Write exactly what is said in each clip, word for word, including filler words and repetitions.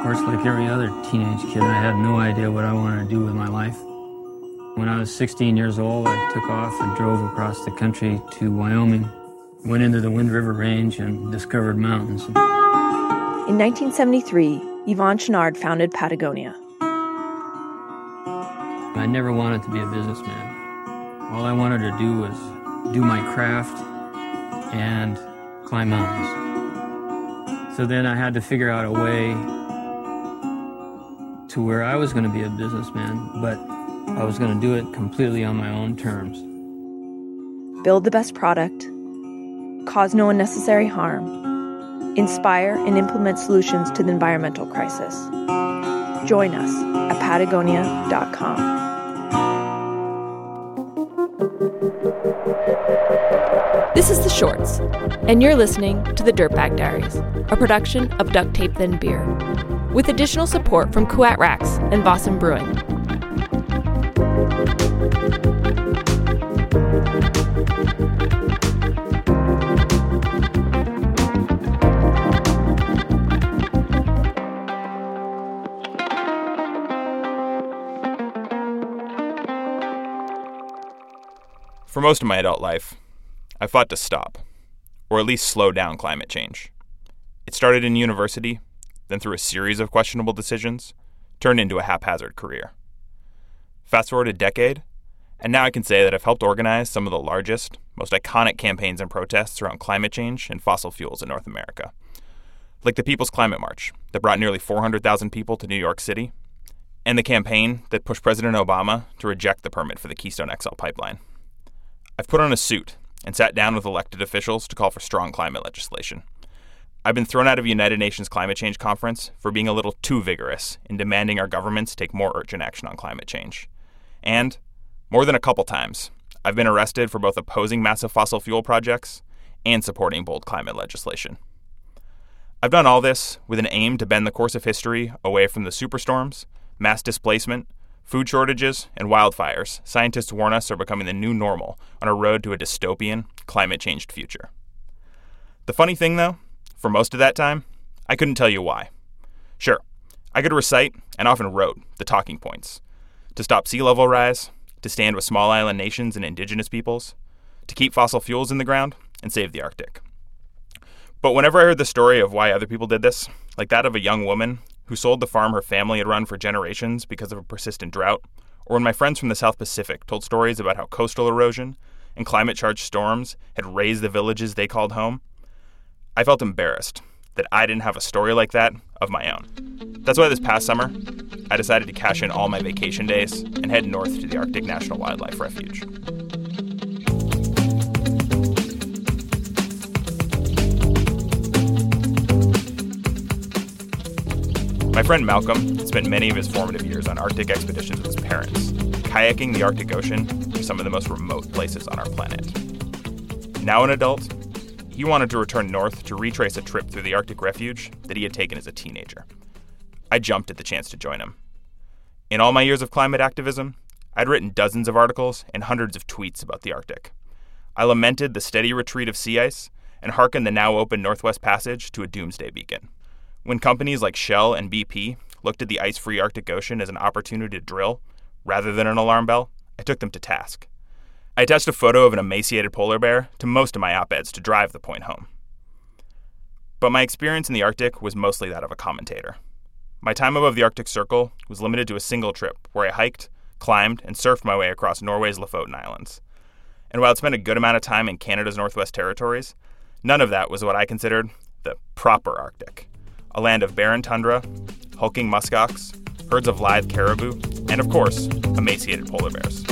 Of course, like every other teenage kid, I had no idea what I wanted to do with my life. When I was sixteen years old, I took off and drove across the country to Wyoming, went into the Wind River Range and discovered mountains. In nineteen seventy-three, Yvon Chouinard founded Patagonia. I never wanted to be a businessman. All I wanted to do was do my craft and climb mountains. So then I had to figure out a way to where I was going to be a businessman, but I was going to do it completely on my own terms. Build the best product, cause no unnecessary harm, inspire and implement solutions to the environmental crisis. Join us at patagonia dot com. This is The Shorts, and you're listening to The Dirtbag Diaries, a production of Duct Tape Then Beer, with additional support from Kuat Racks and Vossen Brewing. For most of my adult life, I fought to stop, or at least slow down climate change. It started in university, then through a series of questionable decisions, turned into a haphazard career. Fast forward a decade, and now I can say that I've helped organize some of the largest, most iconic campaigns and protests around climate change and fossil fuels in North America. Like the People's Climate March that brought nearly four hundred thousand people to New York City, and the campaign that pushed President Obama to reject the permit for the Keystone X L pipeline. I've put on a suit and sat down with elected officials to call for strong climate legislation. I've been thrown out of a United Nations Climate Change Conference for being a little too vigorous in demanding our governments take more urgent action on climate change. And, more than a couple times, I've been arrested for both opposing massive fossil fuel projects and supporting bold climate legislation. I've done all this with an aim to bend the course of history away from the superstorms, mass displacement, food shortages, and wildfires scientists warn us are becoming the new normal on a road to a dystopian, climate-changed future. The funny thing, though, for most of that time, I couldn't tell you why. Sure, I could recite, and often wrote, the talking points. To stop sea level rise, to stand with small island nations and indigenous peoples, to keep fossil fuels in the ground, and save the Arctic. But whenever I heard the story of why other people did this, like that of a young woman who sold the farm her family had run for generations because of a persistent drought, or when my friends from the South Pacific told stories about how coastal erosion and climate-charged storms had razed the villages they called home, I felt embarrassed that I didn't have a story like that of my own. That's why this past summer, I decided to cash in all my vacation days and head north to the Arctic National Wildlife Refuge. My friend Malcolm spent many of his formative years on Arctic expeditions with his parents, kayaking the Arctic Ocean to some of the most remote places on our planet. Now an adult, he wanted to return north to retrace a trip through the Arctic refuge that he had taken as a teenager. I jumped at the chance to join him. In all my years of climate activism, I'd written dozens of articles and hundreds of tweets about the Arctic. I lamented the steady retreat of sea ice and hearkened the now open Northwest Passage to a doomsday beacon. When companies like Shell and B P looked at the ice-free Arctic Ocean as an opportunity to drill, rather than an alarm bell, I took them to task. I attached a photo of an emaciated polar bear to most of my op-eds to drive the point home. But my experience in the Arctic was mostly that of a commentator. My time above the Arctic Circle was limited to a single trip where I hiked, climbed, and surfed my way across Norway's Lofoten Islands. And while I'd spent a good amount of time in Canada's Northwest Territories, none of that was what I considered the proper Arctic. A land of barren tundra, hulking muskox, herds of lithe caribou, and of course, emaciated polar bears.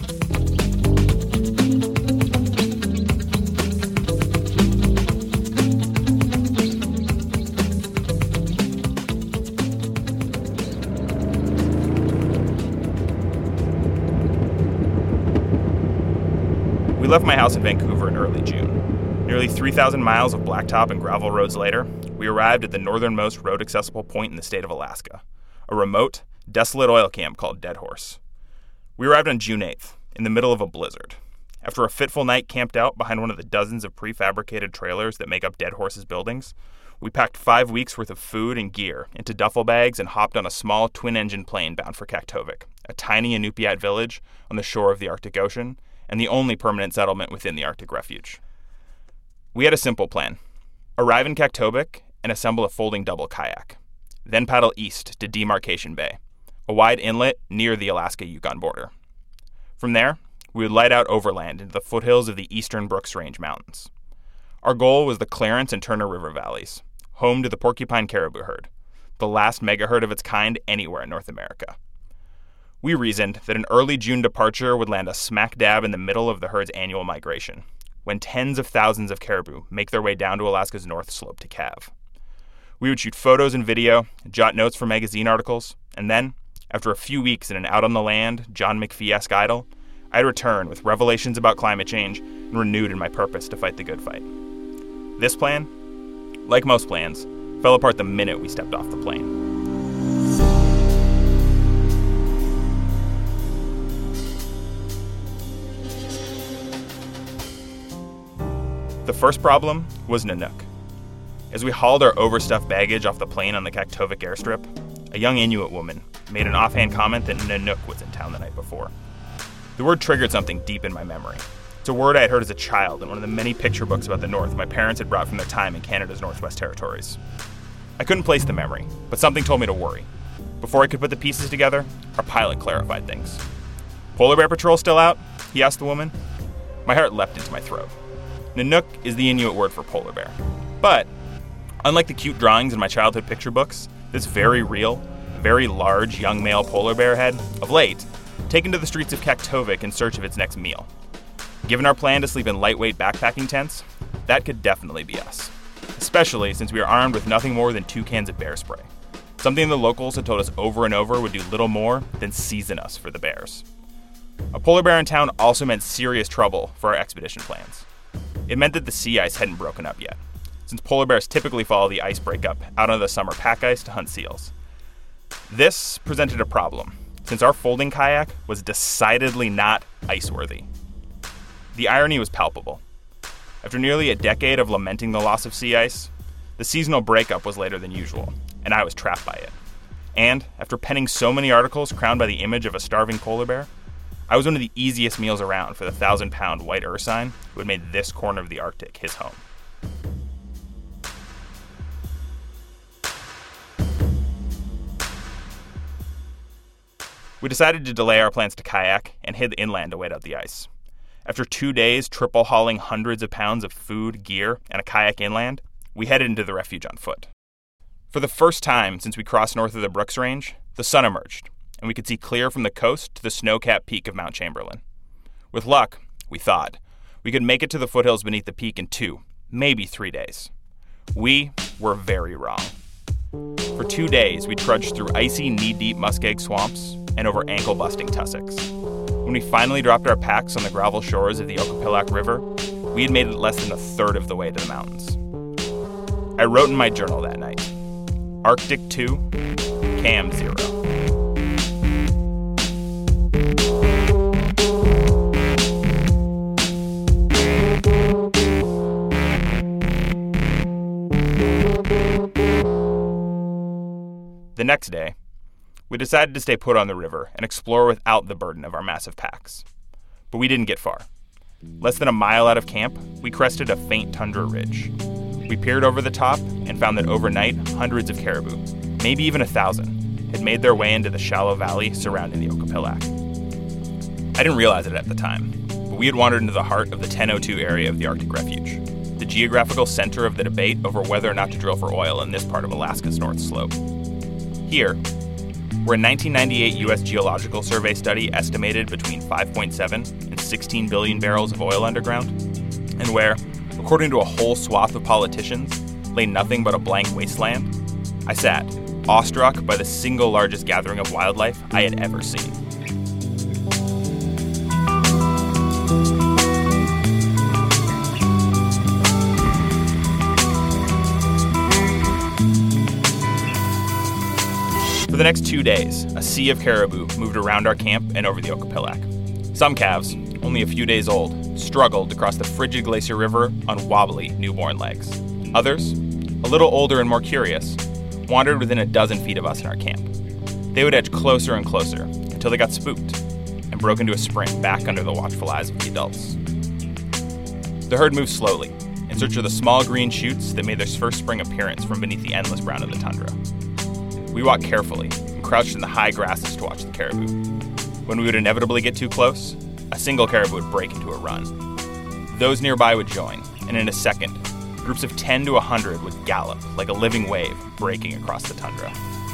We left my house in Vancouver in early June. Nearly three thousand miles of blacktop and gravel roads later, we arrived at the northernmost road-accessible point in the state of Alaska, a remote, desolate oil camp called Dead Horse. We arrived on June eighth, in the middle of a blizzard. After a fitful night camped out behind one of the dozens of prefabricated trailers that make up Dead Horse's buildings, We packed five weeks' worth of food and gear into duffel bags and hopped on a small twin-engine plane bound for Kaktovik, a tiny Inupiat village on the shore of the Arctic Ocean and the only permanent settlement within the Arctic Refuge. We had a simple plan. Arrive in Kaktovik and assemble a folding double kayak. Then paddle east to Demarcation Bay, a wide inlet near the Alaska-Yukon border. From there, we would light out overland into the foothills of the eastern Brooks Range Mountains. Our goal was the Clarence and Turner River valleys, home to the porcupine caribou herd, the last megaherd of its kind anywhere in North America. We reasoned that an early June departure would land us smack dab in the middle of the herd's annual migration, when tens of thousands of caribou make their way down to Alaska's North Slope to calve. We would shoot photos and video, jot notes for magazine articles, and then, after a few weeks in an out-on-the-land, John McPhee-esque idle, I'd return with revelations about climate change and renewed in my purpose to fight the good fight. This plan, like most plans, fell apart the minute we stepped off the plane. The first problem was Nanook. As we hauled our overstuffed baggage off the plane on the Kaktovik airstrip, a young Inuit woman made an offhand comment that Nanook was in town the night before. The word triggered something deep in my memory. It's a word I had heard as a child in one of the many picture books about the North my parents had brought from their time in Canada's Northwest Territories. I couldn't place the memory, but something told me to worry. Before I could put the pieces together, our pilot clarified things. "Polar Bear Patrol still out?" he asked the woman. My heart leapt into my throat. Nanook is the Inuit word for polar bear. But, unlike the cute drawings in my childhood picture books, this very real, very large young male polar bear had, of late, taken to the streets of Kaktovik in search of its next meal. Given our plan to sleep in lightweight backpacking tents, that could definitely be us. Especially since we are armed with nothing more than two cans of bear spray. Something the locals had told us over and over would do little more than season us for the bears. A polar bear in town also meant serious trouble for our expedition plans. It meant that the sea ice hadn't broken up yet, since polar bears typically follow the ice breakup out on the summer pack ice to hunt seals. This presented a problem, since our folding kayak was decidedly not ice-worthy. The irony was palpable. After nearly a decade of lamenting the loss of sea ice, the seasonal breakup was later than usual, and I was trapped by it. And, after penning so many articles crowned by the image of a starving polar bear, I was one of the easiest meals around for the thousand-pound white ursine who had made this corner of the Arctic his home. We decided to delay our plans to kayak and head inland to wait out the ice. After two days triple hauling hundreds of pounds of food, gear, and a kayak inland, we headed into the refuge on foot. For the first time since we crossed north of the Brooks Range, the sun emerged, and we could see clear from the coast to the snow-capped peak of Mount Chamberlain. With luck, we thought, we could make it to the foothills beneath the peak in two, maybe three days. We were very wrong. For two days, we trudged through icy, knee-deep muskeg swamps and over ankle-busting tussocks. When we finally dropped our packs on the gravel shores of the Okapilak River, we had made it less than a third of the way to the mountains. I wrote in my journal that night, Arctic two, Cam zero. The next day, we decided to stay put on the river and explore without the burden of our massive packs. But we didn't get far. Less than a mile out of camp, we crested a faint tundra ridge. We peered over the top and found that overnight, hundreds of caribou, maybe even a thousand, had made their way into the shallow valley surrounding the Okapilak. I didn't realize it at the time, but we had wandered into the heart of the ten oh two area of the Arctic Refuge, the geographical center of the debate over whether or not to drill for oil in this part of Alaska's North Slope. Here, where a nineteen ninety-eight U S Geological Survey study estimated between five point seven and sixteen billion barrels of oil underground, and where, according to a whole swath of politicians, lay nothing but a blank wasteland, I sat, awestruck by the single largest gathering of wildlife I had ever seen. For the next two days, a sea of caribou moved around our camp and over the Okapilak. Some calves, only a few days old, struggled to cross the frigid glacier river on wobbly newborn legs. Others, a little older and more curious, wandered within a dozen feet of us in our camp. They would edge closer and closer until they got spooked and broke into a sprint back under the watchful eyes of the adults. The herd moved slowly, in search of the small green shoots that made their first spring appearance from beneath the endless brown of the tundra. We walked carefully and crouched in the high grasses to watch the caribou. When we would inevitably get too close, a single caribou would break into a run. Those nearby would join, and in a second, groups of ten to one hundred would gallop like a living wave breaking across the tundra.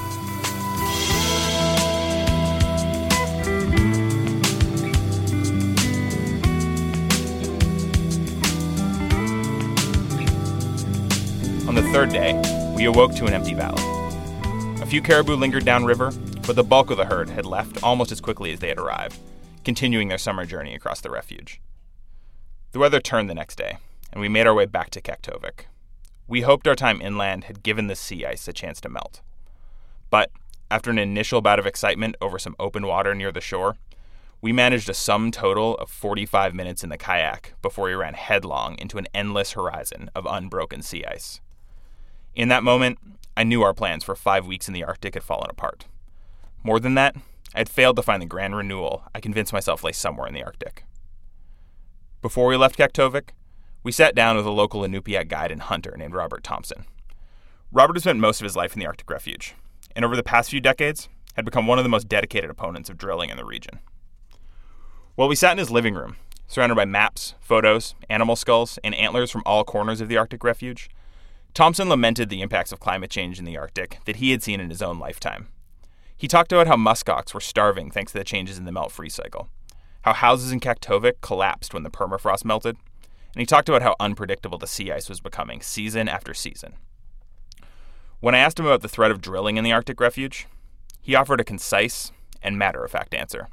On the third day, we awoke to an empty valley. A few caribou lingered downriver, but the bulk of the herd had left almost as quickly as they had arrived, continuing their summer journey across the refuge. The weather turned the next day, and we made our way back to Kaktovik. We hoped our time inland had given the sea ice a chance to melt. But after an initial bout of excitement over some open water near the shore, we managed a sum total of forty-five minutes in the kayak before we ran headlong into an endless horizon of unbroken sea ice. In that moment, I knew our plans for five weeks in the Arctic had fallen apart. More than that, I had failed to find the grand renewal I convinced myself lay somewhere in the Arctic. Before we left Kaktovik, we sat down with a local Inupiat guide and hunter named Robert Thompson. Robert had spent most of his life in the Arctic Refuge, and over the past few decades had become one of the most dedicated opponents of drilling in the region. While we sat in his living room, surrounded by maps, photos, animal skulls, and antlers from all corners of the Arctic Refuge, Thompson lamented the impacts of climate change in the Arctic that he had seen in his own lifetime. He talked about how muskox were starving thanks to the changes in the melt-freeze cycle, how houses in Kaktovik collapsed when the permafrost melted, and he talked about how unpredictable the sea ice was becoming season after season. When I asked him about the threat of drilling in the Arctic Refuge, he offered a concise and matter-of-fact answer.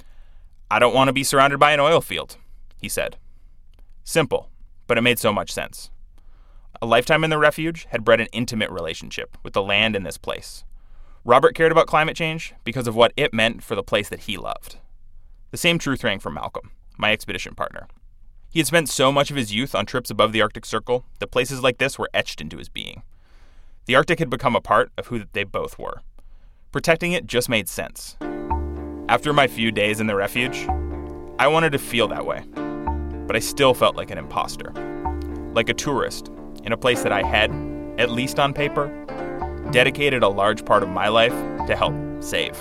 "I don't want to be surrounded by an oil field," he said. Simple, but it made so much sense. A lifetime in the refuge had bred an intimate relationship with the land in this place. Robert cared about climate change because of what it meant for the place that he loved. The same truth rang for Malcolm, my expedition partner. He had spent so much of his youth on trips above the Arctic Circle that places like this were etched into his being. The Arctic had become a part of who they both were. Protecting it just made sense. After my few days in the refuge, I wanted to feel that way, but I still felt like an imposter, like a tourist in a place that I had, at least on paper, dedicated a large part of my life to help save.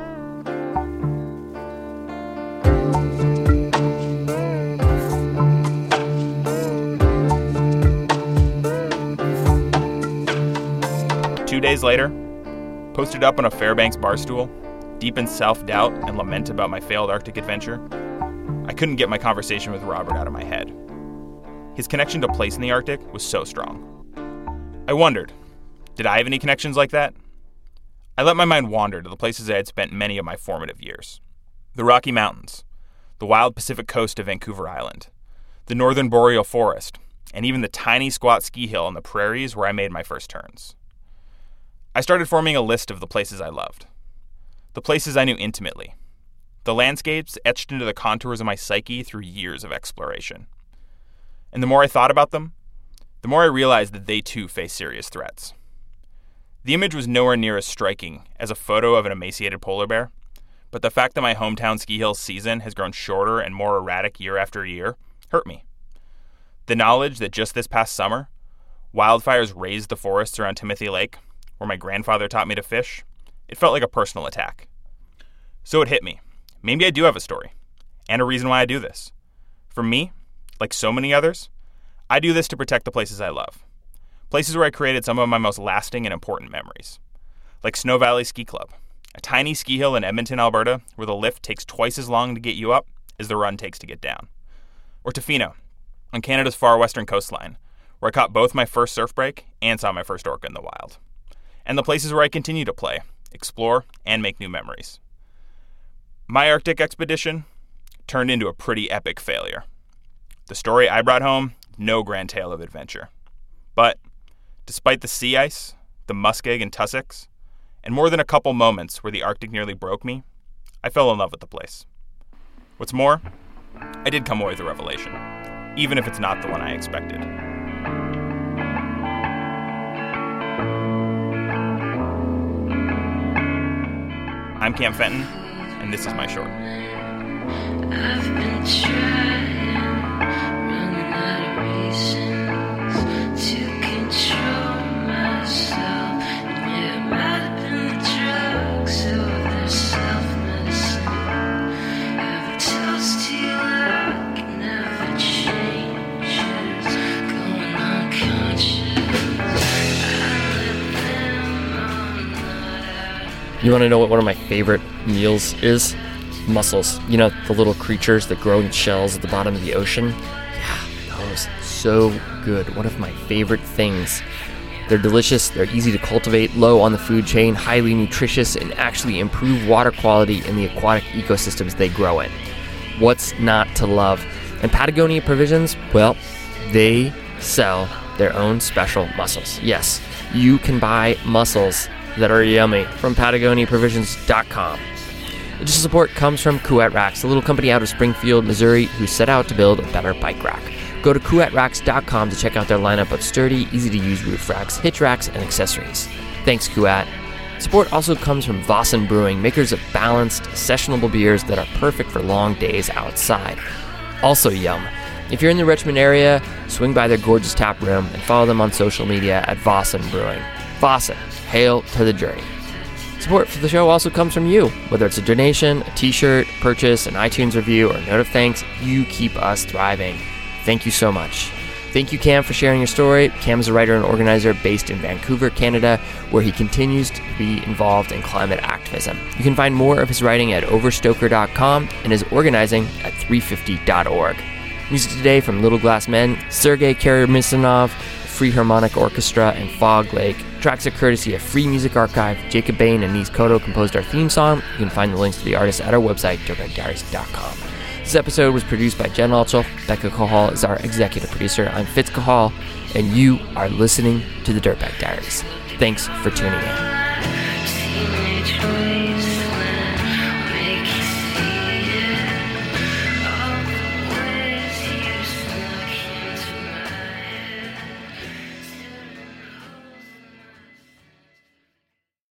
Two days later, posted up on a Fairbanks bar stool, deep in self-doubt and lament about my failed Arctic adventure, I couldn't get my conversation with Robert out of my head. His connection to place in the Arctic was so strong. I wondered, did I have any connections like that? I let my mind wander to the places I had spent many of my formative years. The Rocky Mountains, the wild Pacific coast of Vancouver Island, the northern boreal forest, and even the tiny squat ski hill on the prairies where I made my first turns. I started forming a list of the places I loved, the places I knew intimately, the landscapes etched into the contours of my psyche through years of exploration. And the more I thought about them, the more I realized that they too face serious threats. The image was nowhere near as striking as a photo of an emaciated polar bear, but the fact that my hometown ski hill season has grown shorter and more erratic year after year hurt me. The knowledge that just this past summer, wildfires razed the forests around Timothy Lake, where my grandfather taught me to fish, it felt like a personal attack. So it hit me. Maybe I do have a story, and a reason why I do this. For me, like so many others, I do this to protect the places I love. Places where I created some of my most lasting and important memories. Like Snow Valley Ski Club, a tiny ski hill in Edmonton, Alberta, where the lift takes twice as long to get you up as the run takes to get down. Or Tofino, on Canada's far western coastline, where I caught both my first surf break and saw my first orca in the wild. And the places where I continue to play, explore, and make new memories. My Arctic expedition turned into a pretty epic failure. The story I brought home, no grand tale of adventure. But despite the sea ice, the muskeg and tussocks, and more than a couple moments where the Arctic nearly broke me, I fell in love with the place. What's more, I did come away with a revelation, even if it's not the one I expected. I'm Cam Fenton, and this is my short. I've been trying, running out of reasons to control myself. Yeah, it might have been the drugs or their self-medicine. Have a toast to your luck, never changes, going unconscious. You want to know what one of my favorite meals is? Mussels. You know, the little creatures that grow in shells at the bottom of the ocean? Yeah, those. So good. One of my favorite things. They're delicious, they're easy to cultivate, low on the food chain, highly nutritious, and actually improve water quality in the aquatic ecosystems they grow in. What's not to love? And Patagonia Provisions, well, they sell their own special mussels. Yes, you can buy mussels that are yummy from Patagonia Provisions dot com. Additional support comes from Kuat Racks, a little company out of Springfield, Missouri, who set out to build a better bike rack. Go to Kuat Racks dot com to check out their lineup of sturdy, easy-to-use roof racks, hitch racks, and accessories. Thanks, Kuat. Support also comes from Vossen Brewing, makers of balanced, sessionable beers that are perfect for long days outside. Also yum. If you're in the Richmond area, swing by their gorgeous tap room and follow them on social media at Vossen Brewing. Vossen, hail to the journey. Support for the show also comes from you. Whether it's a donation, a t-shirt, purchase, an iTunes review, or a note of thanks, you keep us thriving. Thank you so much. Thank you, Cam, for sharing your story. Cam is a writer and organizer based in Vancouver, Canada, where he continues to be involved in climate activism. You can find more of his writing at overstoker dot com and his organizing at three fifty dot org. Music today from Little Glass Men, Sergei Karamazov, Free Harmonic Orchestra, and Fog Lake. Tracks are courtesy of Free Music Archive. Jacob Bain and Nise Koto composed our theme song. You can find the links to the artists at our website, dirtbag diaries dot com. This episode was produced by Jen Altschul. Becca Cahal is our executive producer. I'm Fitz Cahal, and you are listening to the Dirtbag Diaries. Thanks for tuning in.